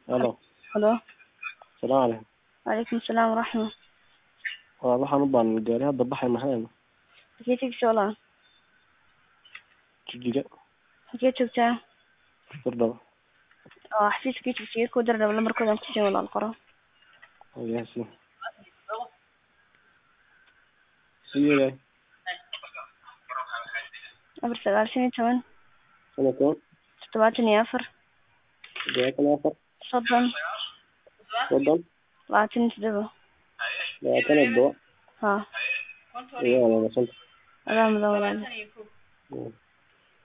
Hello. Hello. Salaam alaikum. Waalaikum salaam waraxma. Waxaan u baahnaa gaari hadda baxay maxay Halkee joogtaa walaal? Jijjiga Halkee joogtaa? Firdhaw. Xafiiskii joogtay ku dar lambarkooda aan ku siin walaal qoro. Yaasi. Siiyay. 4 Sanadkan 74 deeqan 30 waddan 27. deeqan Ha. iyo walaal. Adaa mudan walaal.